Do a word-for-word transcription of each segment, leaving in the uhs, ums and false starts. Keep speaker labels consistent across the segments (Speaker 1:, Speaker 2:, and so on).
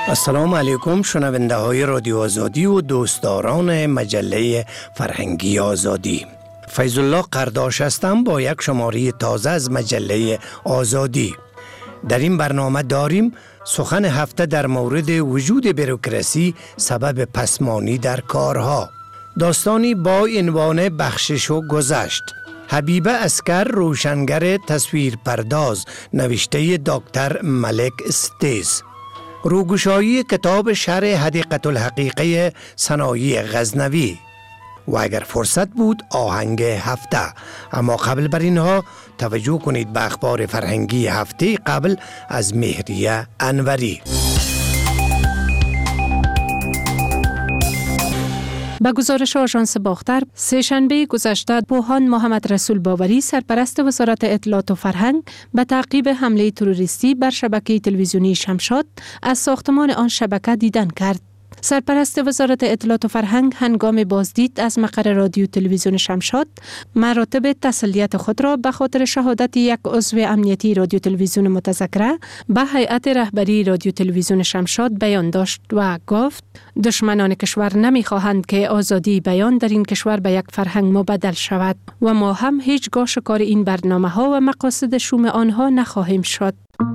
Speaker 1: السلام علیکم شنونده های رادیو آزادی و دوستداران مجله فرهنگی آزادی. فیض الله قرداش هستم با یک شماره تازه از مجله آزادی. در این برنامه داریم سخن هفته در مورد وجود بروکراسی سبب پسمانی در کارها. داستانی با عنوان بخشش و گذشت. حبیبه عسکر روشنگر تصویرپرداز نوشته دکتر ملک استیز. روگشایی کتاب شرح حدیقة الحقیقه سنایی غزنوی و اگر فرصت بود آهنگ هفته. اما قبل بر اینها توجه کنید به اخبار فرهنگی هفته قبل از مهریه انوری.
Speaker 2: با گزارش آژانس باختر، سه‌شنبه گذشته بوهان محمد رسول باوری سرپرست وزارت اطلاعات و فرهنگ به تعقیب حمله تروریستی بر شبکه تلویزیونی شمشاد از ساختمان آن شبکه دیدن کرد. سرپرست وزارت اطلاعات و فرهنگ هنگام بازدید از مقر رادیو تلویزیون شمشاد مراتب تسلیت خود را به خاطر شهادت یک عضو امنیتی رادیو تلویزیون متذکره به هیئت رهبری رادیو تلویزیون شمشاد بیان داشت و گفت دشمنان کشور نمی‌خواهند که آزادی بیان در این کشور به یک فرهنگ مبدل شود و ما هم هیچگاه شکار این برنامه‌ها و مقاصد شوم آنها نخواهیم شد.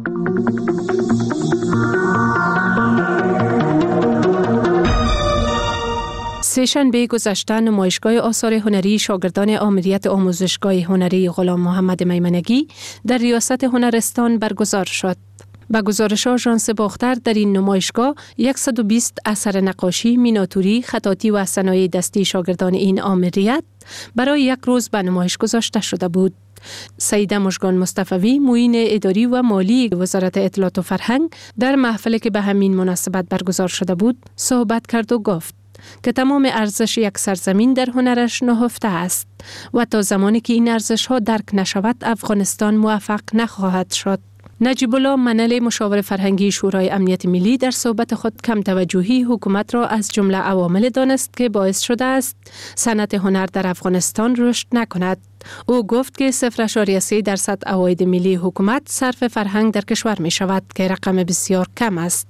Speaker 2: سه‌شنبه گذشته نمایشگاه آثار هنری شاگردان آمریت آموزشگاه هنری غلام محمد میمنگی در ریاست هنرستان برگزار شد. با گزارش آژانس باختر در این نمایشگاه صد و بیست اثر نقاشی، میناتوری، خطاطی و صنایع دستی شاگردان این آمریت برای یک روز به نمایش گذاشته شده بود. سیده مژگان مصطفوی معین اداری و مالی وزارت اطلاعات و فرهنگ در محفلی که به همین مناسبت برگزار شده بود صحبت کرد و گفت که تمام ارزش یک سرزمین در هنرش نهفته است و تا زمانی که این ارزش ها درک نشود افغانستان موفق نخواهد شد. نجیب الله منل مشاور فرهنگی شورای امنیت ملی در صحبت خود کم توجهی حکومت را از جمله عوامل دانست که باعث شده است صنعت هنر در افغانستان رشد نکند. او گفت که صفر ممیز سه درصد عواید ملی حکومت صرف فرهنگ در کشور می شود که رقم بسیار کم است.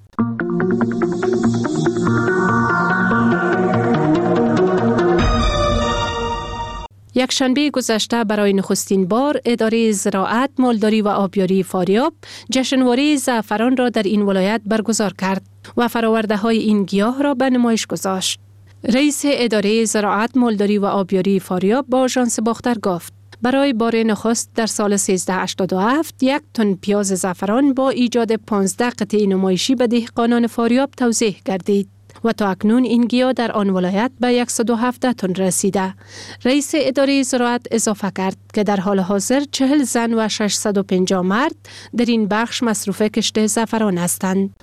Speaker 2: یک شنبه گذشته برای نخستین بار اداره زراعت، مالداری و آبیاری فاریاب جشنواره زعفران را در این ولایت برگزار کرد و فراورده های این گیاه را به نمایش گذاشت. رئیس اداره زراعت، مالداری و آبیاری فاریاب با آژانس باختر گفت برای بار نخست در سال سیزده هشتاد و هفت یک تن پیاز زعفران با ایجاد پانزده قطعه نمایشی به دهقانان فاریاب توزیع گردید و تا اکنون این گیاه در آن ولایت به صد و هفده تن رسیده. رئیس اداره زراعت اضافه کرد که در حال حاضر چهل زن و ششصد و پنجاه مرد در این بخش مصروف کشت زعفران هستند.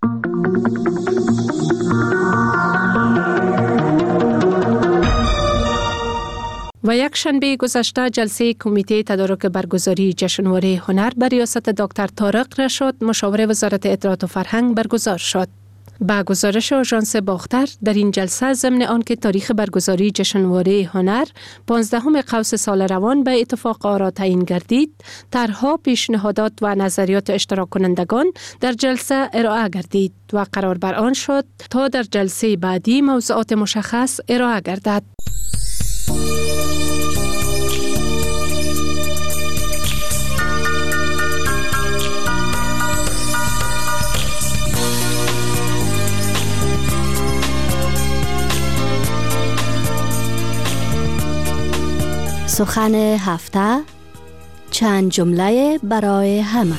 Speaker 2: و یک شنبه گذشته جلسه کمیته تدارک برگزاری جشنواره هنر به ریاست دکتر طارق رشاد مشاور وزارت اطلاعات و فرهنگ برگزار شد. با گزارش آژانس باختر در این جلسه ضمن آنکه تاریخ برگزاری جشنواره هنر پانزدهم قوس سال روان به اتفاق آرا تعیین گردید، طرحها، پیشنهادات و نظریات اشتراک کنندگان در جلسه ارائه گردید و قرار بر آن شد تا در جلسه بعدی موضوعات مشخص ارائه گردد.
Speaker 3: سخن هفته، چند جمله برای همه.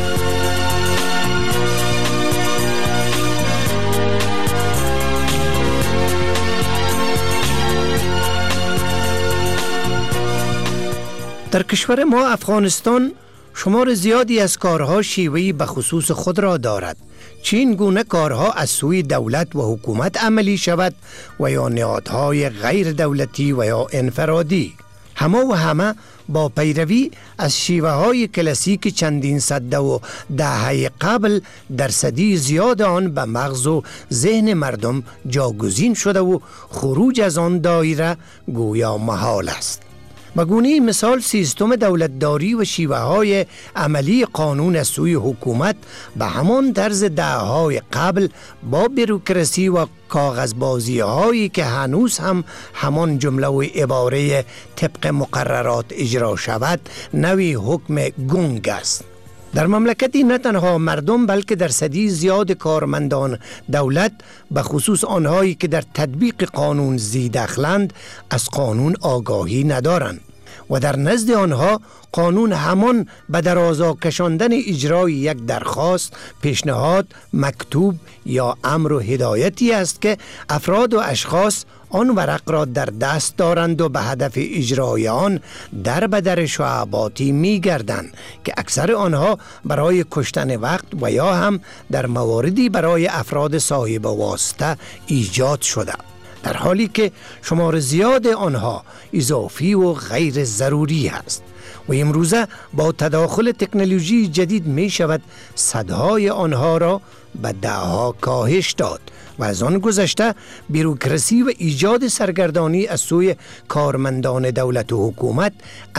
Speaker 1: در کشور ما افغانستان شمار زیادی از کارها شیوهی به خصوص خود را دارد. چین گونه کارها از سوی دولت و حکومت عملی شود و یا نهادهای غیر دولتی و یا انفرادی. همه و همه با پیروی از شیوه های کلاسیک چندین صده و دهه قبل درصدی زیاد آن به مغز و ذهن مردم جاگزین شده و خروج از آن دایره گویا محال است. بگونه مثال سیستم دولتداری و شیوه های عملی قانون از سوی حکومت به همان طرز دهه‌های قبل با بروکراسی و کاغذبازی هایی که هنوز هم همان جمله و عباره طبق مقررات اجرا شود نوی حکم گنگ است. در مملکتی نه تنها مردم بلکه درصدی زیاد کارمندان دولت به خصوص آنهایی که در تطبیق قانون زی دخلند از قانون آگاهی ندارند و در نزد آنها قانون همان به درازا کشاندن اجرای یک درخواست، پیشنهاد، مکتوب یا امر و هدایتی است که افراد و اشخاص آن ورق را در دست دارند و به هدف اجرای آن در به در شعباتی می گردند که اکثر آنها برای کشتن وقت و یا هم در مواردی برای افراد صاحب واسطه ایجاد شده، در حالی که شمار زیاد آنها اضافی و غیر ضروری است و امروزه با تداخل تکنولوژی جدید می شود صدهای آنها را به دهها کاهش داد و از آن گذشته بروکراسی و ایجاد سرگردانی از سوی کارمندان دولت و حکومت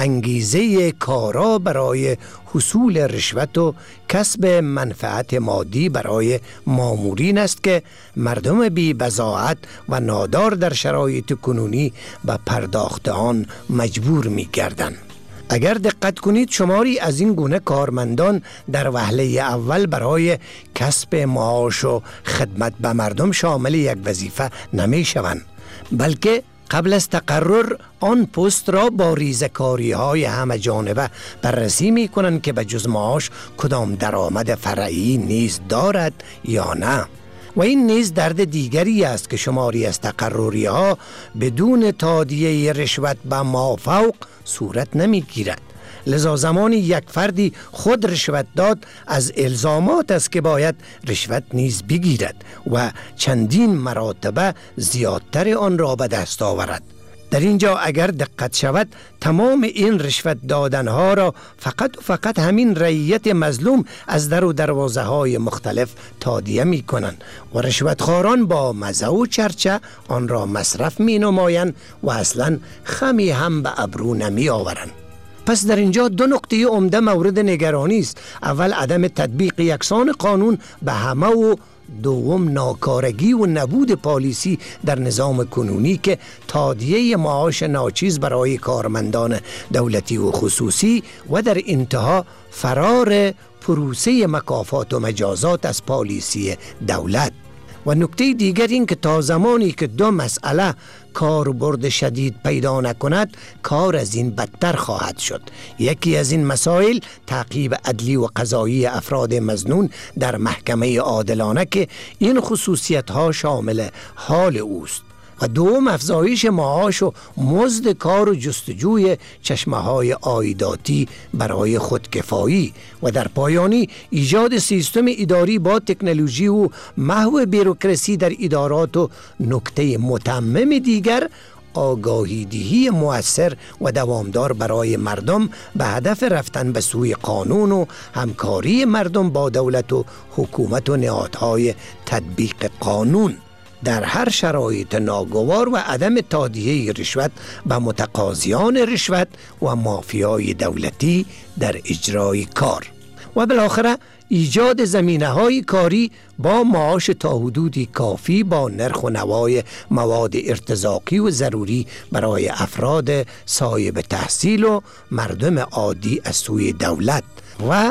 Speaker 1: انگیزه کارا برای حصول رشوت و کسب منفعت مادی برای مامورین است که مردم بی بضاعت و نادار در شرایط کنونی به پرداخت آن مجبور می گردند. اگر دقت کنید شماری از این گونه کارمندان در وهله اول برای کسب معاش و خدمت به مردم شامل یک وظیفه نمی شوند، بلکه قبل از تقرر آن پست را با ریزکاری های همه جانبه بررسی می کنند که به جز معاش کدام درآمد فرعی نیز دارد یا نه. و این نیز درد دیگری است که شماری از تقرری ها بدون تادیه رشوت به مافوق صورت نمی گیرد. لذا زمانی یک فردی خود رشوت داد از الزامات است که باید رشوت نیز بگیرد و چندین مراتبه زیادتر آن را به دست آورد. در اینجا اگر دقت شود تمام این رشوت دادنها را فقط و فقط همین رعیت مظلوم از در و دروازه های مختلف تادیه می کنند و رشوتخواران با مزه و چرچه آن را مصرف می نمایند و اصلا خمی هم به ابرو نمی آورند. پس در اینجا دو نقطه عمده مورد نگرانی است. اول عدم تطبیق یکسان قانون به همه و دوم ناکارگی و نبود پالیسی در نظام کنونی که تادیه معاش ناچیز برای کارمندان دولتی و خصوصی و در انتها فرار پروسه مکافات و مجازات از پالیسی دولت. و نکته دیگر این که تا زمانی که دو مسئله کاربرد شدید پیدا نکند کار از این بدتر خواهد شد. یکی از این مسائل تعقیب عدلی و قضایی افراد مظنون در محکمه عادلانه که این خصوصیت ها شامل حال اوست و دوم افزایش معاش و مزد کار و جستجوی چشمه های عایداتی برای خودکفایی و در پایانی ایجاد سیستم اداری با تکنولوژی و محو بروکراسی در ادارات و نکته متمم دیگر آگاهی دهی مؤثر و دوامدار برای مردم به هدف رفتن به سوی قانون و همکاری مردم با دولت و حکومت و نهادهای تطبیق قانون در هر شرایط ناگوار و عدم تادیه رشوت به متقاضیان رشوت و مافیای دولتی در اجرای کار و بالاخره ایجاد زمینه‌های کاری با معاش تا حدودی کافی با نرخ و نوای مواد ارتزاقی و ضروری برای افراد صاحب تحصیل و مردم عادی از سوی دولت و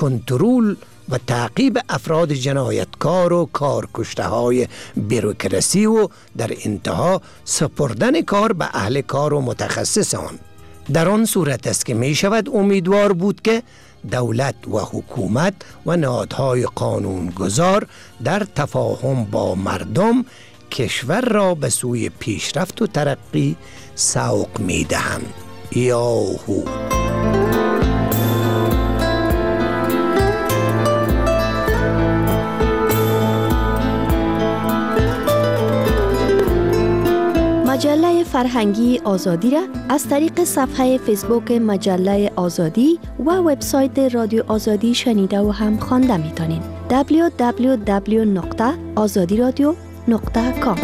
Speaker 1: کنترل و تعقیب افراد جنایتکار و کارکشته های بروکراسی و در انتها سپردن کار به اهل کار و متخصص آن. در آن صورت است که می شود امیدوار بود که دولت و حکومت و نهادهای قانونگذار در تفاهم با مردم کشور را به سوی پیشرفت و ترقی سوق می دهند. یاهو
Speaker 3: مجله فرهنگی آزادی را از طریق صفحه فیسبوک مجله آزادی و وبسایت رادیو آزادی شنیده و هم خوانده می‌تونین. دبلیو دبلیو دبلیو دات آزادی رادیو دات کام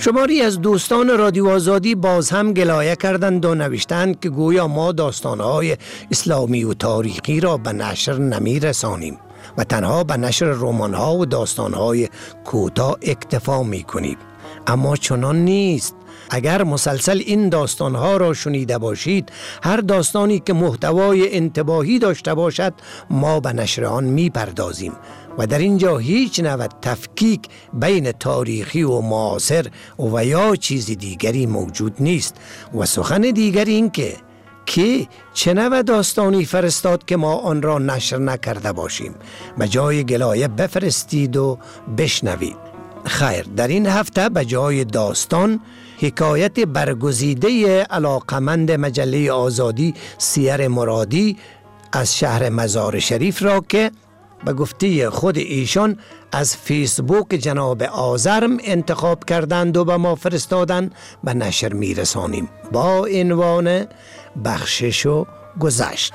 Speaker 1: شماری از دوستان رادیو آزادی باز هم گلایه کردند و نوشتند که گویا ما داستانهای اسلامی و تاریخی را به نشر نمی رسانیم و تنها به نشر رمان‌ها و داستانهای کوتاه اکتفا می کنیم. اما چنان نیست. اگر مسلسل این داستانها را شنیده باشید، هر داستانی که محتوای انتباهی داشته باشد ما به نشر آن می پردازیم و در اینجا هیچ نوع تفکیک بین تاریخی و معاصر و یا چیز دیگری موجود نیست. و سخن دیگر این که که چه نوع داستانی فرستاد که ما آن را نشر نکرده باشیم؟ به جای گلایه بفرستید و بشنوید. خیر، در این هفته به جای داستان حکایت برگزیده علاقمند مجله آزادی سیر مرادی از شهر مزار شریف را که به گفته خود ایشان از فیسبوک جناب آزرم انتخاب کردند و به ما فرستادند به نشر می رسانیم با عنوان بخشش و گذشت.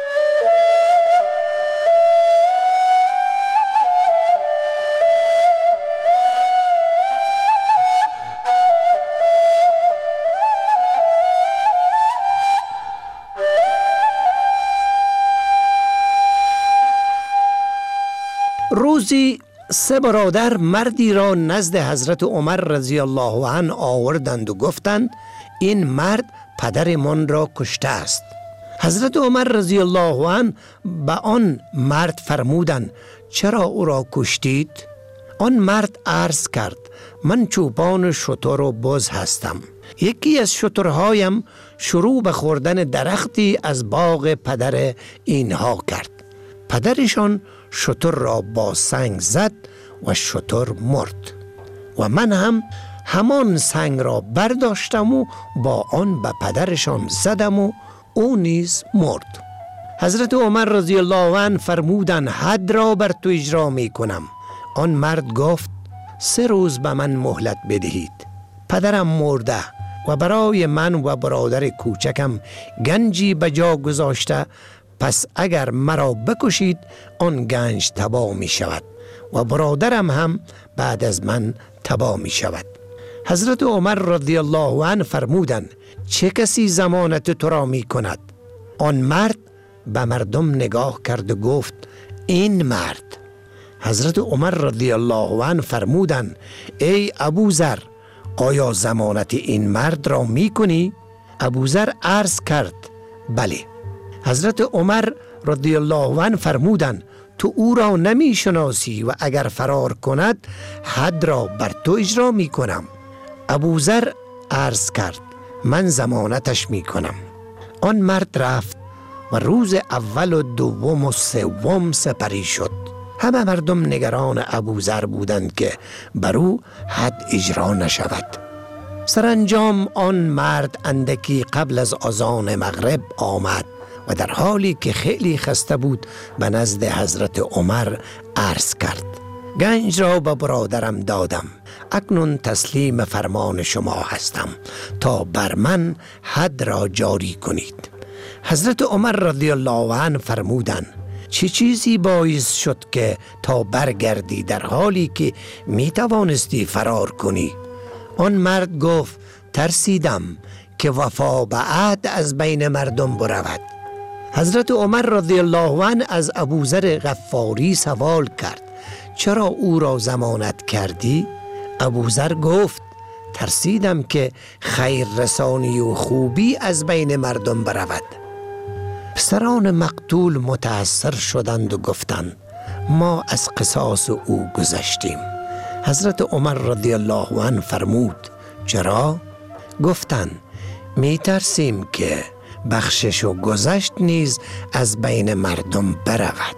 Speaker 1: روزی سه برادر مردی را نزد حضرت عمر رضی الله عنه آوردند و گفتند این مرد پدرمان را کشته است. حضرت عمر رضی الله عنه به آن مرد فرمودند چرا او را کشتید؟ آن مرد عرض کرد من چوپان شتر و بز هستم. یکی از شترهایم شروع به خوردن درختی از باغ پدر اینها کرد. پدرشان شتر را با سنگ زد و شتر مرد و من هم همان سنگ را برداشتم و با آن به پدرشان زدم و او نیز مرد. حضرت عمر رضی الله عنه فرمودند حد را بر تو اجرا می کنم. آن مرد گفت سه روز به من مهلت بدهید. پدرم مرده و برای من و برادر کوچکم گنجی به جا گذاشته، پس اگر مرا بکشید آن گنج تباه می شود و برادرم هم بعد از من تباه می شود. حضرت عمر رضی الله عنه فرمودند چه کسی ضمانت تو را می کند؟ آن مرد به مردم نگاه کرد و گفت این مرد. حضرت عمر رضی الله عنه فرمودند ای ابوذر آیا ضمانت این مرد را می کنی؟ ابوذر عرض کرد بله. حضرت عمر رضی الله عنه فرمودند تو او را نمی شناسی و اگر فرار کند حد را بر تو اجرا می کنم. ابوذر عرض کرد من ضمانتش می کنم. آن مرد رفت و روز اول و دوم و سوم سپری شد. همه مردم نگران ابوذر بودند که بر او حد اجرا نشود. سرانجام آن مرد اندکی قبل از اذان مغرب آمد و در حالی که خیلی خسته بود به نزد حضرت عمر عرض کرد گنج را به برادرم دادم، اکنون تسلیم فرمان شما هستم تا بر من حد را جاری کنید. حضرت عمر رضی الله عنه فرمودند چه چیزی باعث شد که تا برگردی در حالی که می توانستی فرار کنی؟ آن مرد گفت ترسیدم که وفا به عهد از بین مردم برود. حضرت عمر رضی الله عنه از ابوذر غفاری سوال کرد چرا او را ضمانت کردی؟ ابوذر گفت ترسیدم که خیر رسانی و خوبی از بین مردم برود. پسران مقتول متأثر شدند و گفتند ما از قصاص او گذشتیم. حضرت عمر رضی الله عنه فرمود چرا؟ گفتند می ترسیم که بخشش و گذشت نیز از بین مردم برود.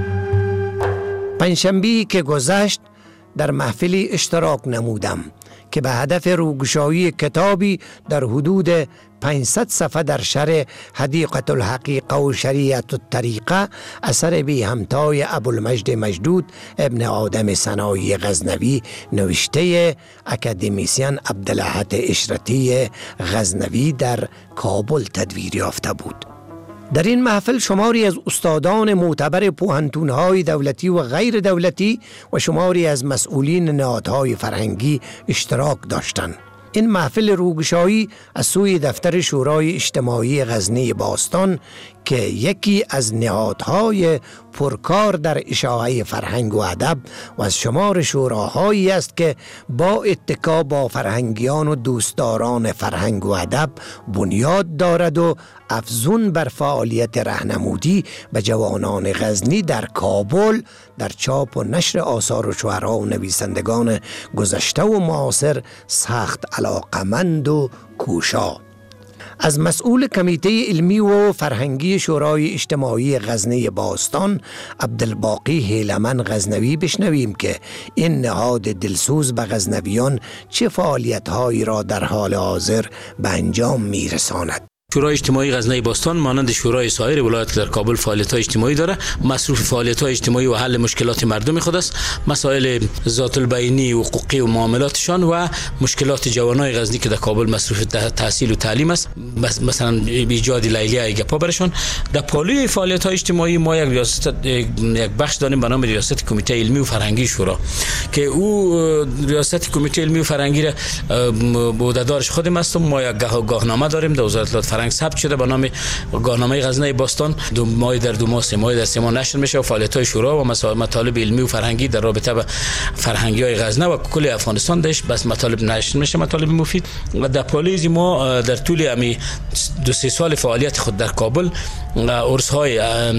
Speaker 1: پنجشنبه‌ای که گذشت در محفلی اشتراک نمودم که به هدف روگشایی کتابی در حدود پانصد صفحه در شرح حدیقة الحقیقه و شریعت الطریقه اثر بی همتای ابوالمجد مجدود ابن آدم سنایی غزنوی نوشته اکادمیسین عبدالاحد اشرتی غزنوی در کابل تدویر یافته بود. در این محفل شماری از استادان معتبر پوهنتون‌های دولتی و غیر دولتی و شماری از مسئولین نهادهای فرهنگی اشتراک داشتند. این محفل روگشایی از سوی دفتر شورای اجتماعی غزنی باستان که یکی از نهادهای پرکار در اشاعه فرهنگ و ادب و از شمار شوراهایی است که با اتکا با فرهنگیان و دوستداران فرهنگ و ادب بنیاد دارد و افزون بر فعالیت راهنمودی به جوانان غزنی در کابل در چاپ و نشر آثار و شعرا و نویسندگان گذشته و معاصر سخت علاقمند و کوشا. از مسئول کمیته علمی و فرهنگی شورای اجتماعی غزنی باستان عبدالباقی هیلمن غزنوی بشنویم که این نهاد دلسوز به غزنویان چه فعالیت‌هایی را در حال حاضر به انجام می‌رساند.
Speaker 4: شورای اجتماعی غزنی باستان مانند شورای سایر ولایت در کابل فعالیت‌های اجتماعی داره. مصروف فعالیت‌های اجتماعی و حل مشکلات مردم خود است. مسائل ذات البینی و حقوقی و معاملاتشان و مشکلات جوانای غزنی که در کابل مصروف تحصیل و تعلیم است، مثلا ایجاد لیلیه گپا برشان. در پالوی فعالیت‌های اجتماعی ما یک ریاست یک بخش داریم به نام ریاست کمیته علمی و فرهنگی شورا که او ریاست کمیته علمی و فرهنگی را بوده‌دارش خودم هستم. ما یک گاهنامه داریم در وزارت فرهنگ ثبت شده به نام گاهنامه غزنی باستان. دو ماه در دو ماه سه ماه در سه ماه نشر میشه و فعالیت‌های شورا و مطالب علمی و فرهنگی در رابطه با فرهنگی‌های غزنی و کل افغانستان داشت بس مطالب نشر میشه، مطالب مفید. و در پالیزی ما در طول امی دو سه سال فعالیت خود در کابل عرس‌های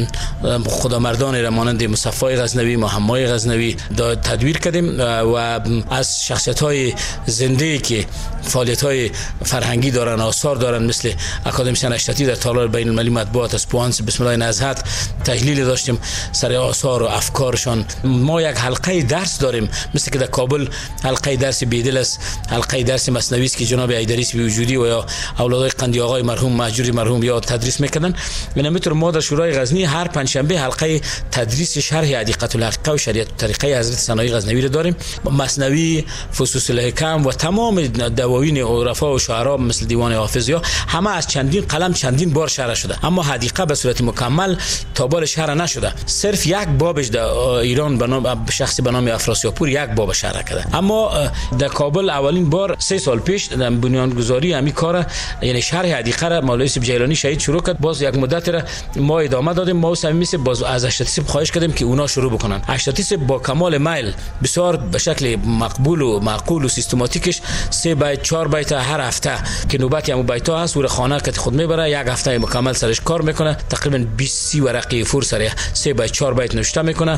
Speaker 4: خدامردان را مانند مصفای غزنوی، محمای غزنوی تدویر کردیم و از شخصیت‌های زنده که فعالیت‌های فرهنگی دارن، آثار دارن، مثل اکادمیسین اشرتی در تالار بین المللی مطبوعات اسپوانس بسم الله نزهت تحلیل داشتیم سر آثار و افکارشان. ما یک حلقه درس داریم مثل که در کابل حلقه درس بیدل است، حلقه درس مثنوی است که جناب ایدریس وجودی و یا اولادای قندی آقای مرحوم مهجوری مرحوم یا تدریس میکردن. اینطور ما در شورای غزنی هر پنجشنبه حلقه تدریس شرح حدیقة الحقیقه و شریعت الطریقه حضرت سنایی غزنوی را داریم. مثنوی، فصوص الحکم و تمام دواوین عرفا و شعرا مثل دیوان حافظ یا همه از چندین قلم چندین بار شرح شده، اما حدیقه به صورت مکمل تا بال شرح نشده. صرف یک بابش در ایران به نام شخصی به نام افراسیابپور یک باب شرح کرده، اما در کابل اولین بار سه سال پیش در بنیانگذاری همین کار یعنی شرح حدیقه را مولوی سیب جیلانی شهید شروع کرد. باز یک مدت را ما ادامه دادیم. ما صمیمی باز از اشتاتیسم خواهش کردیم که اونا شروع بکنن. اشتاتیسم با کمال میل بسیار به شکل مقبول و معقول و سیستماتیکش سه بیت چهار بیت هر هفته که نوبت همو بیت‌ها هست و خانه که خود میبره یک هفته مکمل سرش کار میکنه. تقریبا بیست سی ورقه فور سر سه بیت چهار بیت نوشته میکنه،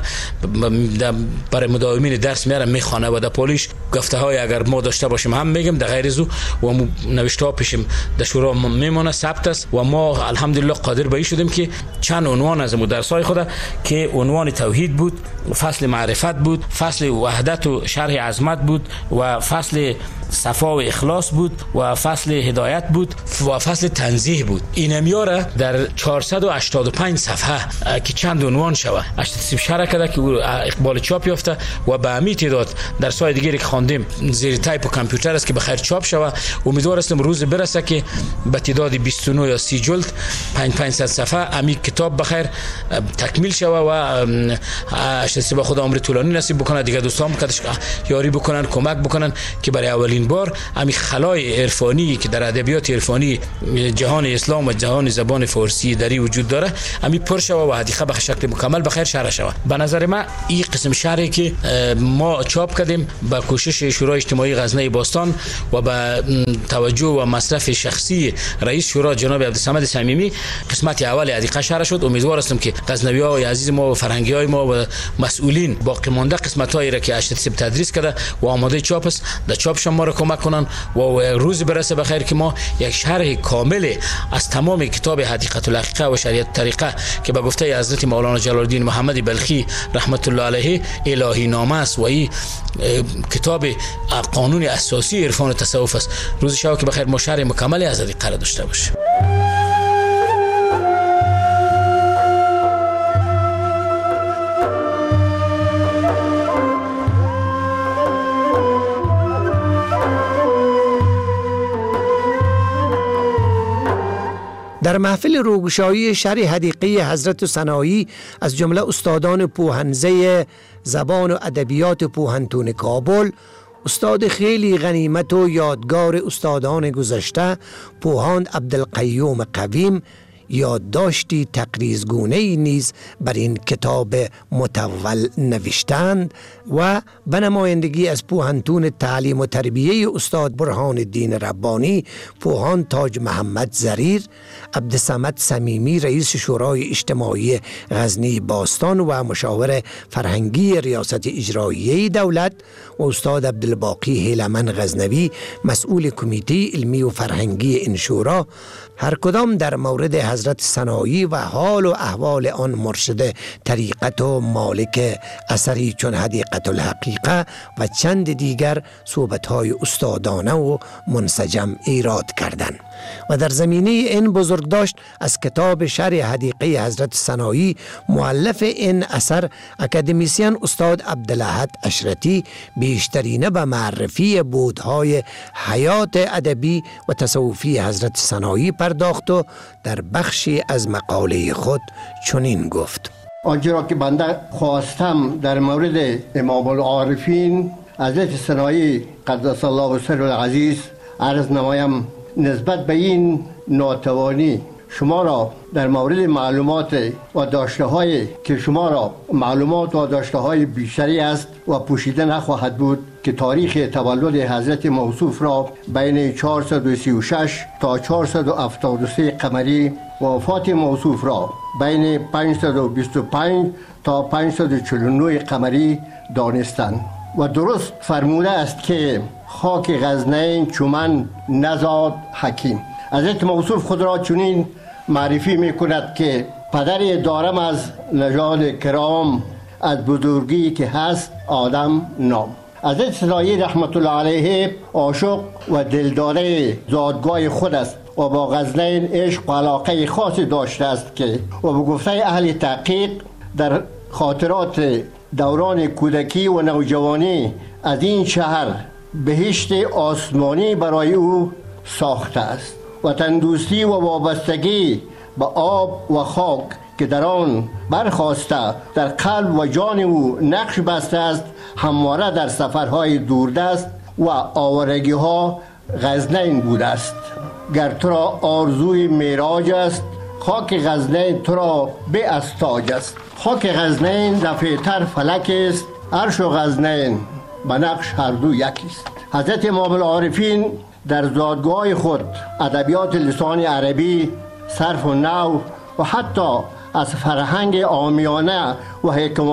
Speaker 4: برای مداومین درس میاره میخونه و در پولیش گفته های اگر ما داشته باشیم هم میگم در غیر زو و نوشته ها پیشم در شورا میمونه ثبت است و ما الحمدلله قادر به این شدیم که چند عنوان از درس های خود که عنوان توحید بود، فصل معرفت بود، فصل وحدت و شرح عظمت بود و فصل صفا و اخلاص بود و فصل هدایت بود و فصل تنزیه بود. این میاره در چهارصد و هشتاد و پنج صفحه که چند عنوان شوه اشتاتیسم شرح کرده که اقبال چاپ یافته و به همین تعداد درس‌های دیگری که خواندیم زیر تایپ و کامپیوتر است که بخیر چاپ شوه. امیدوار هستم روز برسه که به تعداد بیست و نه یا سی جلد پنج پانصد صفحه همین کتاب بخیر تکمیل شوه و اشتاتیسم خدا عمر طولانی نصیب بکنه. دیگه دوستان کدش یاری بکنن، کمک بکنن که برای اولین بار همین خلای عرفانی که در ادبیات عرفانی جهان اسلام و جهان زبان فارسی دری وجود داره همین پر شوه و حدیقه به شکل مکمل بخیر شرح شوه. به نظر من این قسم شرحی که ما چاپ کردیم با کوشش شورای اجتماعی غزنی باستان و با توجه و مصرف شخصی رئیس شورا جناب عبدالصمد صمیمی قسمت اول حدیقه شرح شد. امیدوار هستم که غزنوی‌های عزیز ما و فرهنگی‌های ما و مسئولین باقی مانده قسمت‌هایی را که اشتاتیسم تدریس کرده و آماده چاپ است در چاپش ما را کمک کنن و روز برسه بخیر که ما یک شرح کامل از تمام کتاب حدیقت الحقیقه و شریعت طریقه که به گفته حضرت مولانا جلال الدین محمد بلخی رحمت الله علیه الهی نامه است و این کتاب قانون اساسی عرفان تصوف است. روز شب که بخیر ما شرح مکمل از حدیقه داشته باشیم.
Speaker 1: در محفل روگشایی شرح حدیقه حضرت ثنایی از جمله استادان پوهنزه زبان و ادبیات پوهنتون کابل، استاد خیلی غنیمت و یادگار استادان گذشته پوهاند عبدالقیوم قویم یادداشتی تقریزگونه‌ای نیز بر این کتاب مطول نوشتند و به نمایندگی از پوهنتون تعلیم و تربیه استاد برهان الدین ربانی، پوهان تاج محمد زریر، عبدالصمد صمیمی رئیس شورای اجتماعی غزنی باستان و مشاور فرهنگی ریاست اجراییه دولت و استاد عبدالباقی هیلمن غزنوی مسئول کمیته علمی و فرهنگی این شورا، هر کدام در مورد حضرت ثنایی و حال و احوال آن مرشد طریقت و مالک اثری چون حدیقت الحقیقه و چند دیگر صحبت‌های استادانه و منسجم ایراد کردند و در زمینه این بزرگداشت از کتاب شرح حدیقه حضرت ثنایی مؤلف این اثر اکادمیسین استاد عبدالاحد اشرتی بیشترینه به معرفی بودهای حیات ادبی و تصوفی حضرت ثنایی پرداخت و در بخشی از مقاله خود چنین گفت:
Speaker 5: آنچه را که بنده خواستم در مورد امام العارفین حضرت ثنایی قدس الله سره العزیز عرض نمایم، نسبت به این ناتوانی شما را در مورد معلومات و داشته های که شما را معلومات و داشته های بیشتری است و پوشیده نخواهد بود که تاریخ تولد حضرت موصوف را بین چهارصد و سی و شش تا چهارصد و هفتاد و سه قمری و وفات موصوف را بین پانصد و بیست و پنج تا پانصد و چهل و نه قمری دانستند و درست فرموده است که خاک غزنین چومن نزاد حکیم. حضرت موصوف خود را چنین معرفی می کند که پدری دارم از نژاد کرام، از بزرگی که هست آدم نام. حضرت ثنایی رحمت الله علیه عاشق و دلداره زادگاه خود است و با غزنین عشق و علاقه خاصی داشته است که و به گفته اهل تحقیق در خاطرات دوران کودکی و نوجوانی از این شهر بهشت آسمانی برای او ساخته است و تندوستی و وابستگی به آب و خاک که در آن برخاسته در قلب و جان او نقش بسته است همواره در سفرهای دوردست و آوارگی ها غزنین بوده است. گر تو را آرزوی معراج است خاک غزنین تو را به استاج است. خاک غزنین دفعتر فلک است، عرش و غزنین به نقش هر دو یکی است. حضرت امام العارفین در زادگاه خود ادبیات لسان عربی، صرف و نحو و حتی از فرهنگ عامیانه و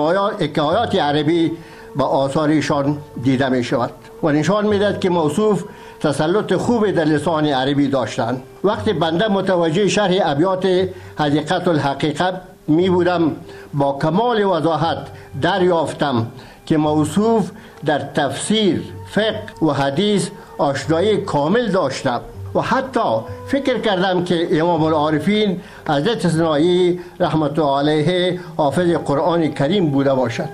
Speaker 5: حکایات عربی به آثارشان دیده می شود و نشان می دهد که موصوف تسلط خوبی در لسان عربی داشتند. وقتی بنده متوجه شرح ابیات حدیقت الحقیقه می بودم با کمال وضاحت دریافتم که موصوف در تفسیر، فقه و حدیث آشنایی کامل داشته و حتی فکر کردم که امام العارفین حضرت ثنایی رحمت الله علیه حافظ قرآن کریم بوده باشد.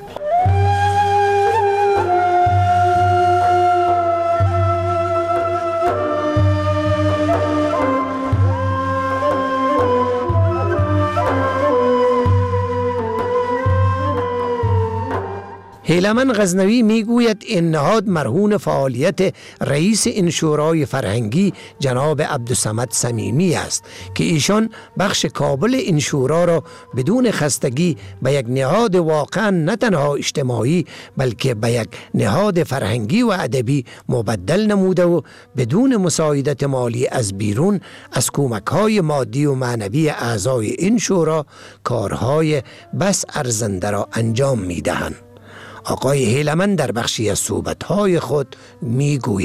Speaker 1: هیلمن غزنوی میگوید این نهاد مرهون فعالیت رئیس این شورای فرهنگی جناب عبدالصمد صمیمی است که ایشان بخش کابل این شورا را بدون خستگی به یک نهاد واقعا نه تنها اجتماعی بلکه به یک نهاد فرهنگی و ادبی مبدل نموده و بدون مساعدت مالی از بیرون از کمک‌های مادی و معنوی اعضای این شورا کارهای بس ارزنده را انجام می‌دهند. آقای هیلمن در بخشی از صحبت‌های خود می‌گوید: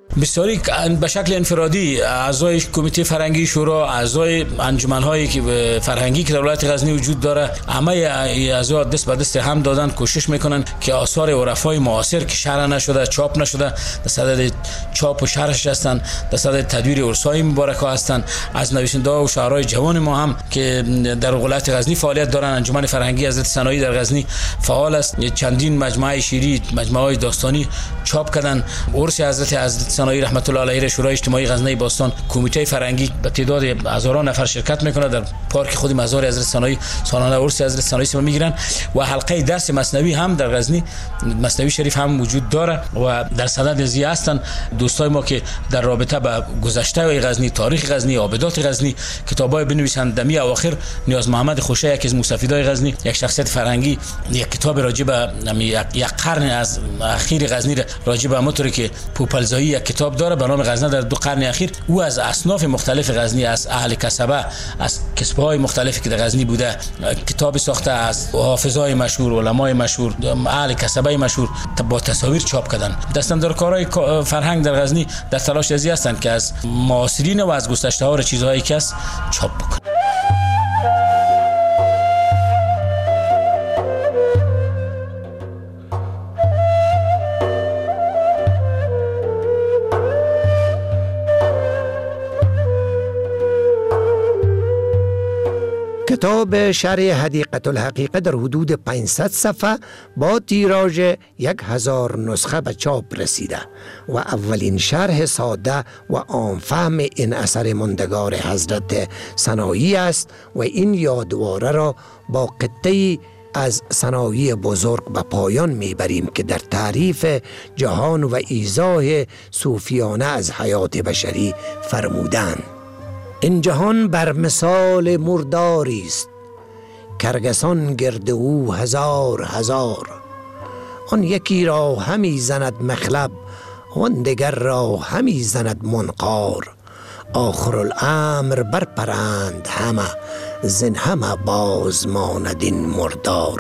Speaker 4: بسیاری به شکل انفرادی اعضای کمیته فرهنگی شورا، اعضای انجمن‌های فرهنگی که در ولایت غزنی وجود داره، همه اعضا دست به دست هم دادن کوشش میکنن که آثار عرفای معاصر که شرح نشده، چاپ نشده، در صدد چاپ و شرحش هستن، در صدد تدویر عرس‌های مبارکه هستن. از نویسنده‌ها و شاعرای جوان ما هم که در ولایت غزنی فعالیت دارن، انجمن فرهنگی حضرت ثنایی در غزنی فعال است. چندین مجموعه شعری، مجموعه داستانی چاپ کردن. عرس حضرت حضرت ثنایی رحمت الله علیه شورای اجتماعی غزنی باستان، کمیته فرهنگی به تعداد هزاران نفر شرکت میکنه در پارک خود مزار حضرت ثنایی، سالانه عرس حضرت ثنایی سم میگیرن. و حلقه درس مثنوی هم در غزنی، مثنوی شریف هم وجود داره و در صدد ازی هستن دوستای ما که در رابطه با گذشته غزنی، تاریخ غزنی، آبادات غزنی کتابای بنویسن. دمی اواخر نیاز محمد خوشه، یکی از مستفیدای غزنی، یک شخصیت فرهنگی، یک کتاب راجع به یک قرن از اخیر غزنی راجع به موتوری که پوپلزایی یک کتاب داره به نام غزنه در دو قرن اخیر. او از اصناف مختلف غزنی، از اهل کسبه، از کسب‌های مختلفی که در غزنی بوده کتاب ساخته، از حافظای مشهور، علمای مشهور، اهل کسبه مشهور با تصاویر چاپ کردن. دستاندارکارای فرهنگ در غزنی در تلاش ازی هستند که از معاصرین و از گذشته‌ها را چیزهایی که است چاپ بکنن.
Speaker 1: کتاب شرح حدیقة الحقیقه در حدود پانصد صفحه با تیراژ یک هزار نسخه به چاپ رسیده و اولین شرح ساده و عامفهم این اثر ماندگار حضرت ثنایی است و این یادواره را با قطعی از ثنایی بزرگ به پایان میبریم که در تعریف جهان و ایضاح صوفیانه از حیات بشری فرمودند: این جهان بر مثال مرداری است، کرگسان گرد او هزار هزار. آن یکی را همی زند مخلب، آن دگر را همی زند منقار. آخر الامر برپرند همه، زین همه باز ماند این مردار.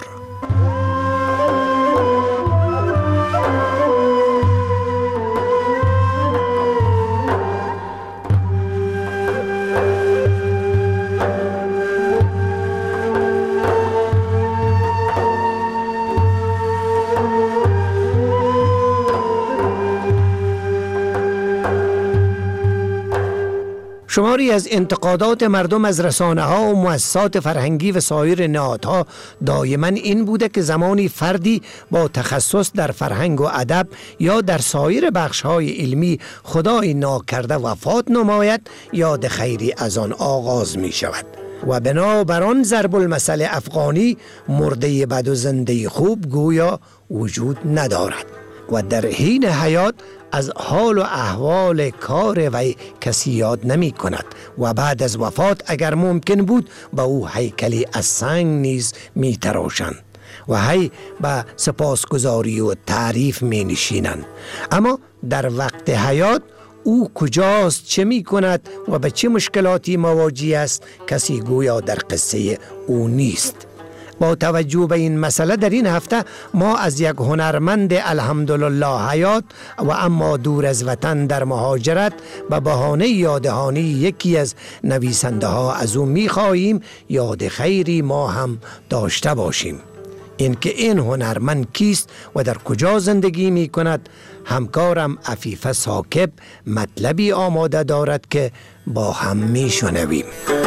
Speaker 1: شماری از انتقادات مردم از رسانه ها و مؤسسات فرهنگی و سایر نهادها دائما این بوده که زمانی فردی با تخصص در فرهنگ و ادب یا در سایر بخش های علمی خدای ناکرده وفات نماید، یاد خیری از آن آغاز می شود و بنابر آن ضرب المثل افغانی مرده بد و زنده خوب گویا وجود ندارد و در حین حیات از حال و احوال کار وی کسی یاد نمی کند و بعد از وفات اگر ممکن بود با او هیکلی از سنگ نیز می تراشند و هی به سپاسگزاری و تعریف می نشینند. اما در وقت حیات او کجاست، چه می کند و به چه مشکلاتی مواجه است کسی گویا در قصه او نیست. با توجه به این مسئله در این هفته ما از یک هنرمند الحمدلله حیات و اما دور از وطن در مهاجرت به بهانه یادهانی یکی از نویسنده ها از او می خواهیم یاد خیری ما هم داشته باشیم. اینکه این هنرمند کیست و در کجا زندگی می کند، همکارم عفیفه ثاقب مطلبی آماده دارد که با هم می شنویم.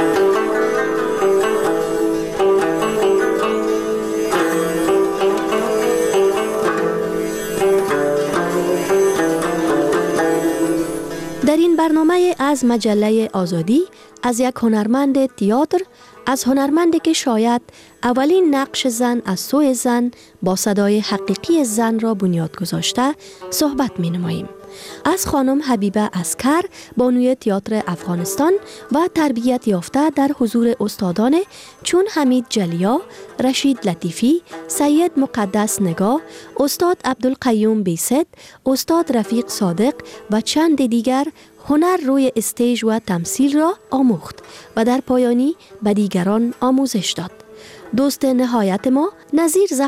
Speaker 3: در این برنامه از مجله آزادی از یک هنرمند تئاتر، از هنرمندی که شاید اولین نقش زن از سوی زن با صدای حقیقی زن را بنیاد گذاشته صحبت می نماییم. از خانم حبیبه عسکر، بانوی تئاتر افغانستان و تربیت یافته در حضور استادان چون حمید جلیا، رشید لطیفی، سید مقدس نگاه، استاد عبدالقیوم بیست، استاد رفیق صادق و چند دیگر هنر روی استیج و تمثیل را آموخت و در پایانی به دیگران آموزش داد. دوست نهایت ما نظیر ظفر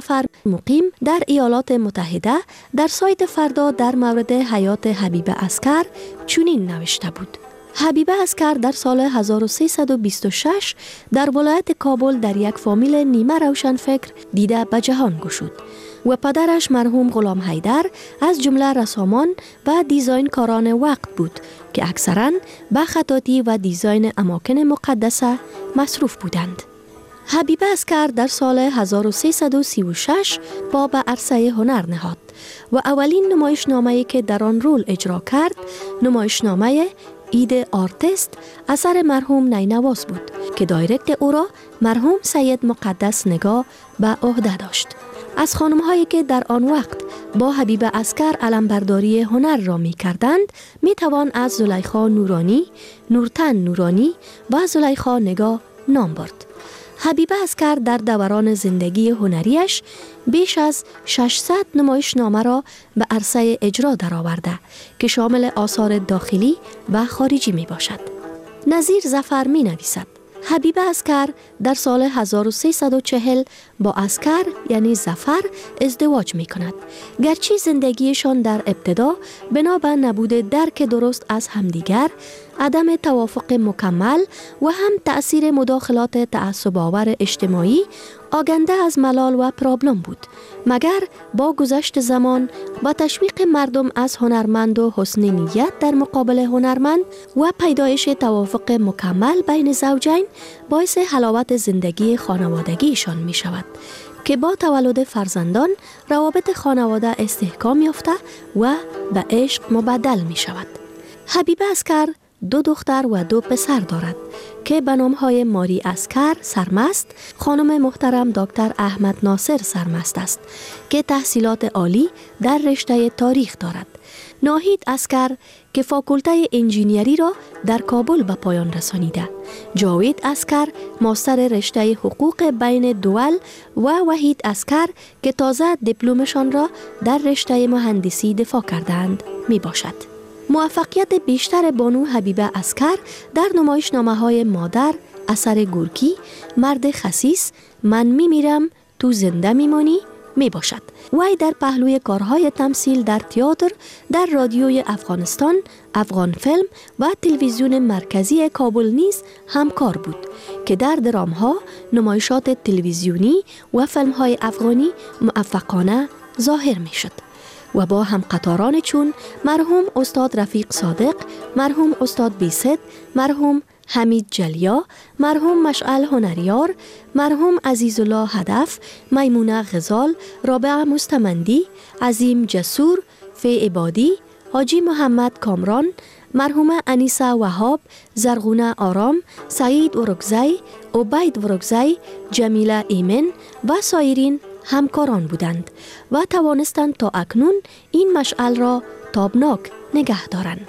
Speaker 3: مقیم در ایالات متحده در سایت فردا در مورد حیات حبیب عسکر چنین نوشته بود: حبیب عسکر در سال هزار و سیصد و بیست و شش در ولایت کابل در یک فامیل نیمه روشنفکر دیده به جهان گشود و پدرش مرحوم غلام حیدر از جمله رسامان و دیزاین کاران وقت بود که اکثراً به خطاطی و دیزاین اماکن مقدسه مصروف بودند. حبیب عسکر در سال هزار و سیصد و سی و شش پا به عرصه هنر نهاد و اولین نمایشنامه‌ای که در آن رول اجرا کرد نمایشنامه اید آرتست اثر مرحوم نینواز بود که دایرکت او را مرحوم سید مقدس نگاه به عهده داشت. از خانم‌هایی که در آن وقت با حبیب عسکر علمبرداری هنر را می کردند می توان از زلیخا نورانی، نورتن نورانی و زلیخا نگاه نام برد. حبیب عسکر در دوران زندگی هنریش بیش از ششصد نمایشنامه را به عرصه اجرا درآورده که شامل آثار داخلی و خارجی می باشد. نظیر ظفر می نویسد: حبیب عسکر در سال هزار و سیصد و چهل با عسکر یعنی ظفر ازدواج می کند. گرچه زندگیشان در ابتدا بنا به نبود درک درست از همدیگر، عدم توافق مکمل و هم تأثیر مداخلات تعصب‌آور اجتماعی آگنده از ملال و پرابلم بود، مگر با گذشت زمان و تشویق مردم از هنرمند و حسن نیت در مقابل هنرمند و پیدایش توافق مکمل بین زوجین باعث حلاوت زندگی خانوادگیشان می شود که با تولد فرزندان روابط خانواده استحکام یافته و به عشق مبدل می شود. حبیب عسکر دو دختر و دو پسر دارد که به نام‌های ماری عسکر سرمست، خانم محترم دکتر احمد ناصر سرمست است که تحصیلات عالی در رشته تاریخ دارد. ناهید عسکر که فاکولته انجینیری را در کابل به پایان رسانیده. جاوید عسکر ماستر رشته حقوق بین دول و وحید عسکر که تازه دیپلمشان را در رشته مهندسی دفاع کردند می باشد. موفقیت بیشتر بانو حبیبه عسکر در نمایشنامه‌های مادر، اثر گورکی، مرد خسیس، من میمیرم تو زنده میمانی می باشد. وی در پهلوی کارهای تمثیل در تئاتر، در رادیوی افغانستان، افغان فیلم و تلویزیون مرکزی کابل نیز همکار بود که در درام‌ها، نمایشات تلویزیونی و فیلم‌های افغانی موفقانه ظاهر می شد و با همقطاران چون مرحوم استاد رفیق صادق، مرحوم استاد بیست، مرحوم حمید جلیا، مرحوم مشعل هنریار، مرحوم عزیزالله هدف، میمونه غزال، رابعه مستمندی، عظیم جسور، فی عبادی، حاجی محمد کامران، مرحومه انیسه وهاب، زرغونه آرام، سعید ورکزی، عبید ورکزی، جمیله ایمن و سایرین همکاران بودند و توانستند تا اکنون این مشعل را تابناک نگه دارند.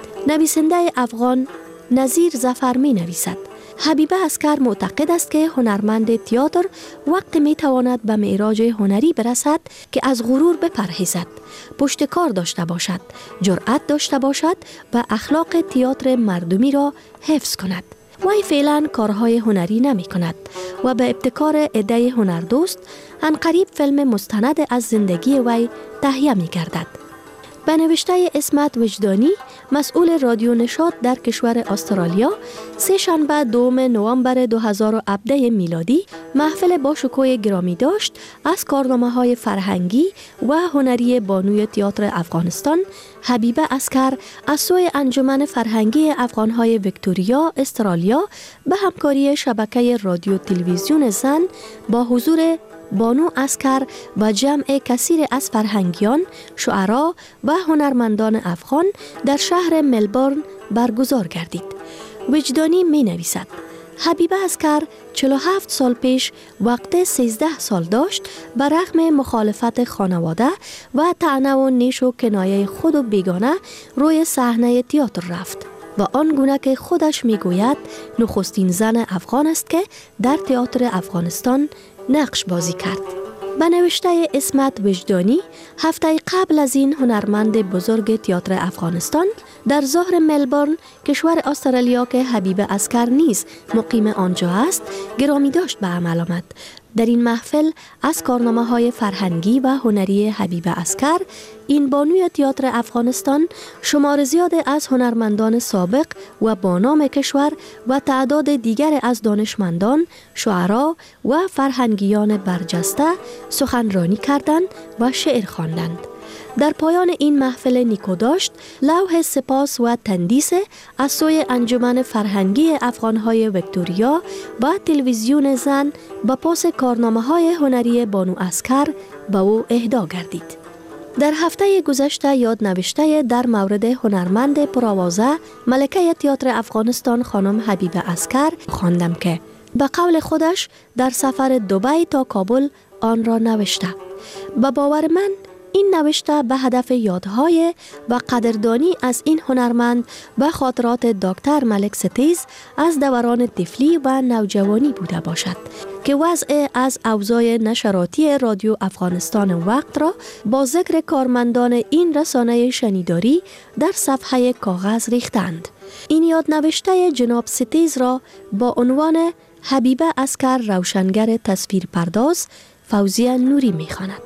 Speaker 3: نویسنده افغان نظیر ظفر می نویسد: حبیبه عسکر معتقد است که هنرمند تئاتر وقت می تواند به معراج هنری برسد که از غرور بپرهیزد، پشت کار داشته باشد، جرأت داشته باشد و اخلاق تئاتر مردمی را حفظ کند. وی فعلا کارهای هنری نمی کند و به ابتکار عده هنردوست عنقریب فیلم مستند از زندگی وی تهیه می گردد. به نوشته اسمت وجدانی، مسئول رادیو نشاط در کشور استرالیا، سه شنبه دوم نوامبر دو هزار و هفده میلادی محفل با شکوه گرامی داشت از کارنامه‌های فرهنگی و هنری بانوی تئاتر افغانستان حبیبه عسکر از سوی انجمن فرهنگی افغان‌های ویکتوریا استرالیا به همکاری شبکه رادیو تلویزیون زن با حضور بانو عسکر و جمع کثیر از فرهنگیان، شعرا و هنرمندان افغان در شهر ملبورن برگزار گردید. وجدانی می نویسد: حبیبه عسکر چهل و هفت سال پیش وقت سیزده سال داشت بر رغم مخالفت خانواده و طعنه و نیش و کنایه خود و بیگانه روی صحنه تئاتر رفت و آنگونه که خودش می گوید نخستین زن افغان است که در تئاتر افغانستان نقش بازی کرد. به نوشته اسمت وجدانی، هفته قبل از این هنرمند بزرگ تئاتر افغانستان در ظهر ملبورن کشور استرالیا که حبیبه عسکر نیز مقیم آنجا است گرامی داشت به عمل آمد در این محفل از کارنامه‌های فرهنگی و هنری حبیب عسکر، این بانوی تئاتر افغانستان، شمار زیاد از هنرمندان سابق و بانام کشور و تعداد دیگر از دانشمندان، شاعرا و فرهنگیان برجسته سخنرانی کردند و شعر خواندند. در پایان این محفل نیکوداشت، لوح سپاس و تندیس از سوی انجمن فرهنگی افغانهای ویکتوریا و تلویزیون زن با پاس کارنامه‌های هنری بانو عسکر به او اهدا گردید. در هفته گذشته یاد نوشته در مورد هنرمند پرآوازه ملکه تئاتر افغانستان خانم حبیب عسکر خواندم که به قول خودش در سفر دبی تا کابل آن را نوشته. به باور من این نوشته به هدف یادهای و قدردانی از این هنرمند و خاطرات دکتر ملک ستیز از دوران طفلی و نوجوانی بوده باشد که وضع از اوضاع نشراتی رادیو افغانستان وقت را با ذکر کارمندان این رسانه شنیداری در صفحه کاغذ ریختند. این یاد نوشته جناب ستیز را با عنوان حبیب عسکر روشنگر تصویر پرداز فوزیه نوری می خواند.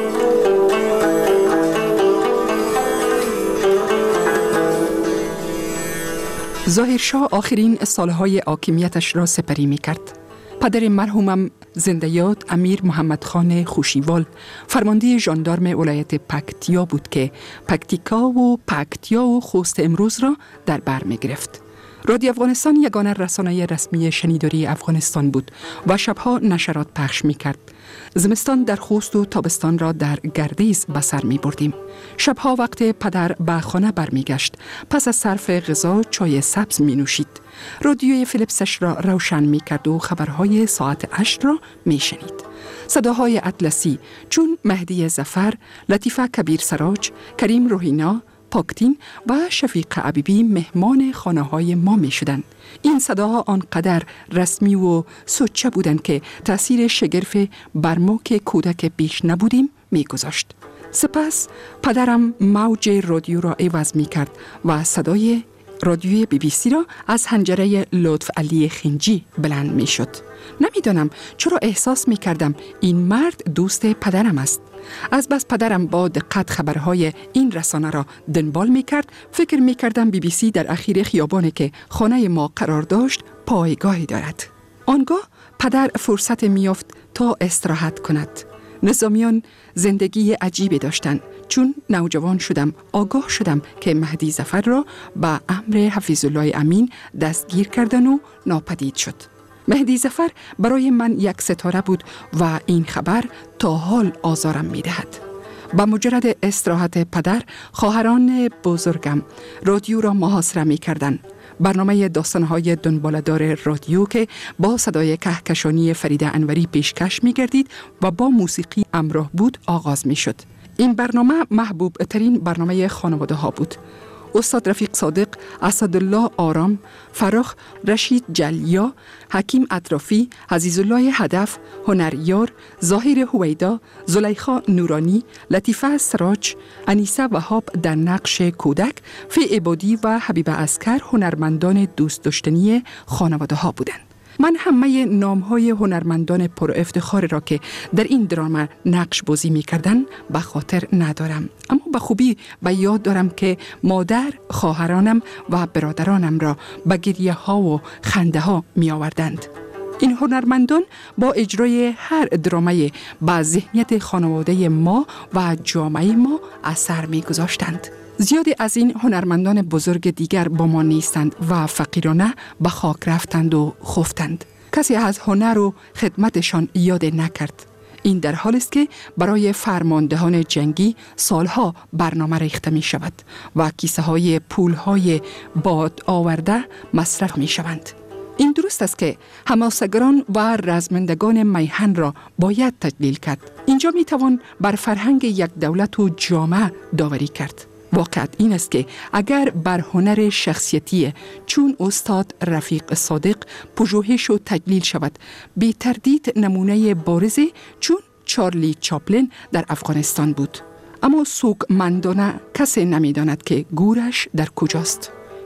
Speaker 6: ظاهرشاه آخرین سالهای حاکمیتش را سپری می کرد. پدر مرحومم زنده یاد امیر محمد خان خوشیوال فرمانده ژاندارم ولایت پکتیا بود که پکتیکا و پکتیا و خوست امروز را در بر می گرفت. رادیو افغانستان یگانه رسانه رسمی شنیداری افغانستان بود و شبها نشرات پخش می کرد. زمستان در خوست و تابستان را در گردیز به سر می بردیم. شبها وقت پدر به خانه برمی گشت، پس از صرف غذا چای سبز می نوشید. رادیوی فیلیپسش را روشن می کرد و خبرهای ساعت هشت را می شنید. صداهای اطلسی چون مهدی ظفر، لطیفه کبیر سراج، کریم روحینا، پاکتین و شفیق عبیبی مهمان خانه های ما می شدند. این صداها آنقدر رسمی و سوچه بودند که تأثیر شگرف بر ما که کودک بیش نبودیم می گذاشت. سپس پدرم موج رادیو را عوض می کرد و صدای رادیوی بی بی سی را از حنجره لطف علی خنجی بلند می شد. نمیدانم چرا احساس می کردم این مرد دوست پدرم است. از بس پدرم با دقت خبرهای این رسانه را دنبال می کرد، فکر می کردم بی بی سی در اخیر خیابانی که خانه ما قرار داشت پایگاهی دارد. آنگاه پدر فرصت می یافت تا استراحت کند. نظامیان زندگی عجیبی داشتند. چون نوجوان شدم آگاه شدم که مهدی ظفر را به امر حفیظ الله امین دستگیر کردن و ناپدید شد. مهدی ظفر برای من یک ستاره بود و این خبر تا حال آزارم می دهد. با مجرد استراحت پدر، خواهران بزرگم رادیو را محاصره می کردن. برنامه داستانهای دنباله‌دار رادیو که با صدای کهکشانی فریده انوری پیشکش می گردید و با موسیقی همراه بود آغاز می شد. این برنامه محبوب ترین برنامه خانواده ها بود. استاد رفیق صادق، اسدالله آرام، فراخ رشید جلیا، حکیم اطرافی، عزیزالله هدف، هنریار، ظاهر هویدا، زلیخا نورانی، لطیفه سراج، انیسه وهاب در نقش کودک، فی عبادی و حبیب عسکر هنرمندان دوست داشتنی خانواده ها بودند. من همه نام‌های هنرمندان پر افتخار را که در این دراما نقش بازی می‌کردند به خاطر ندارم، اما به خوبی به یاد دارم که مادر خواهرانم و برادرانم را به گریه‌ها و خنده‌ها می‌آوردند. این هنرمندان با اجرای هر درامای به ذهنیت خانواده ما و جامعه ما اثر می‌گذاشتند. زیادی از این هنرمندان بزرگ دیگر با ما نیستند و فقیرانه به خاک رفتند و خفتند. کسی از هنر و خدمتشان یاد نکرد. این در حالی است که برای فرماندهان جنگی سالها برنامه ریخته می شود و کیسه های پول های باد آورده مصرف می شوند. این درست است که حماسه‌گران و رزمندگان میهن را باید تجلیل کرد. اینجا می توان بر فرهنگ یک دولت و جامعه داوری کرد. واقعیت این است که اگر بر هنر شخصیتی چون استاد رفیق صادق پژوهش و تجلیل شود، بی تردید نمونه بارزی چون چارلی چاپلین در افغانستان بود. اما سوگمندانه کسی نمی داند که گورش در کجاست.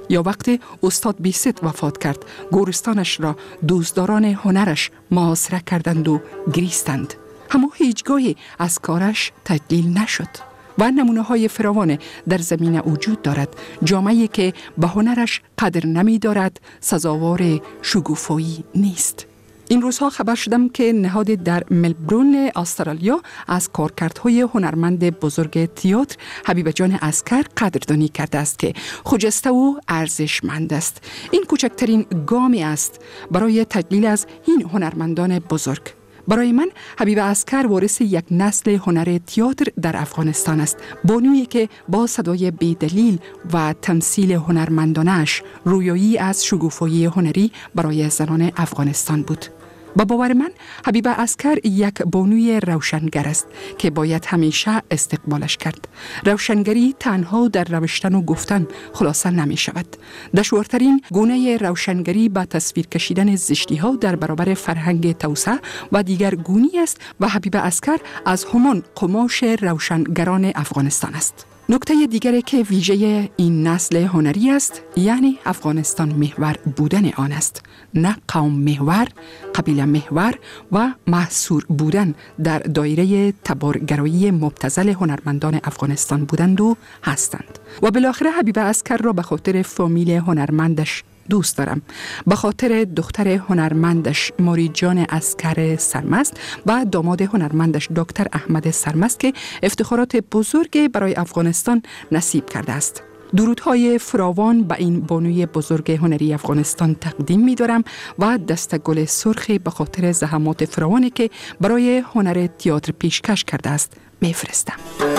Speaker 6: یا وقتی استاد بیست وفات کرد، گورستانش را دوستداران هنرش محاصره کردند و گریستند. اما هیچگاهی از کارش تجلیل نشد و نمونه های فراوان در زمین وجود دارد. جامعه‌ای که به هنرش قدر نمی دارد سزاوار شگوفایی نیست. این روزها خبر شدم که نهاد در ملبورن استرالیا از کارکردهای هنرمند بزرگ تئاتر حبیب جان عسکر قدردانی کرده است که خجسته و ارزشمند است. این کوچکترین گامی است برای تجلیل از این هنرمندان بزرگ. برای من حبیب عسکر وارث یک نسل هنر تئاتر در افغانستان است. بانویی که با صدای بی‌دلیل و تمثیل هنرمندانش رویایی از شگوفایی هنری برای زنان افغانستان بود. با باور من حبیب عسکر یک بانوی روشنگر است که باید همیشه استقبالش کرد. روشنگری تنها در روشتن و گفتن خلاصه نمی شود. دشوارترین گونه روشنگری با تصویر کشیدن زشتی ها در برابر فرهنگ توسعه و دیگر گونی است و حبیب عسکر از همان قماش روشنگران افغانستان است. نکته دیگری که ویژه این نسل هنری است یعنی افغانستان محور بودن آن است، نه قوم محور، قبیله محور و محصور بودن در دایره تبارگرایی مبتذل هنرمندان افغانستان بودند و هستند. و بالاخره حبیب عسکر را به خاطر فامیل هنرمندش دوست دارم، به خاطر دختر هنرمندش ماری جان عسکر سرمست و داماد هنرمندش دکتر احمد سرمست که افتخارات بزرگ برای افغانستان نصیب کرده است. درودهای فراوان به این بانوی بزرگ هنری افغانستان تقدیم می دارم و دست گل سرخی به خاطر زحمات فراوانی که برای هنر تئاتر پیشکش کرده است می فرستم.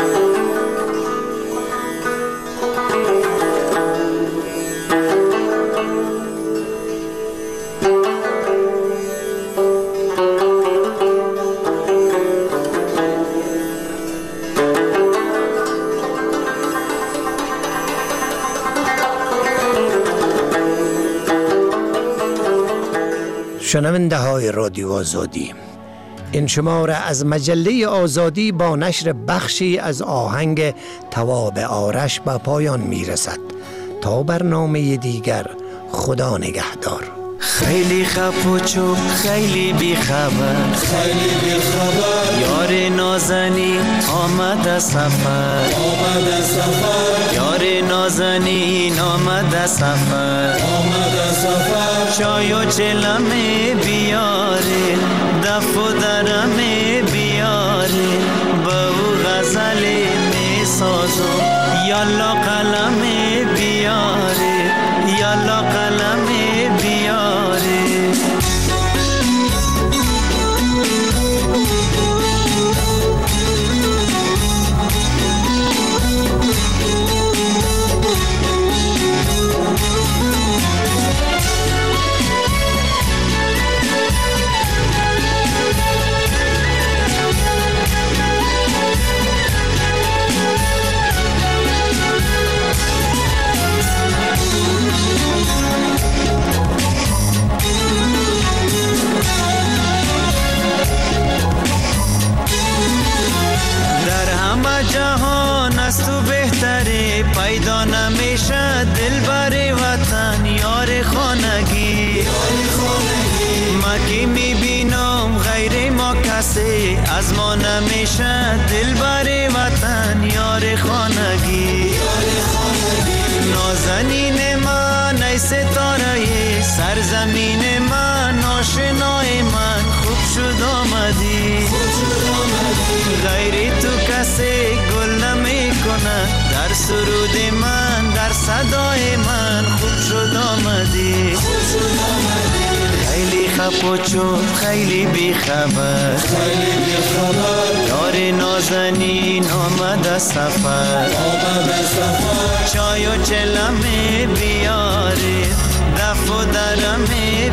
Speaker 1: شنونده های رادیو آزادی، این شماره از مجله آزادی با نشر بخشی از آهنگ تواب آرش به پایان می رسد. تا برنامه دیگر، خدا نگهدار.
Speaker 7: خیلی خف و چوب، خیلی بی خبر، خیلی بی خبر، یار نازنی آمد سفر، آمد سفر، یار نازنین آمد سفر، آمد سفر، چای و چلمه بیاره، دف و درمه بیاره، با او غزل می سازم، یالا قلم بیاره، یالا قلم بیاره. از تو بهتره پیدا نمیشه دلبر وطن یار خانگی، ما که میبینم غیر ما کسی از ما نمیشه دلبر وطن یار خانگی. نازنین من ای ستاره سرزمین من، آشنای من خوب شد آمدی، غیر تو کسی گل نمی کنه در سرود من، در صدای من خوب شد آمدی. خیلی خف و چوب، خیلی بی خبر، خیلی بی خبر، یار نازنین آمد سفر، آمد سفر، چای و چلمه بیاره، دف و درمه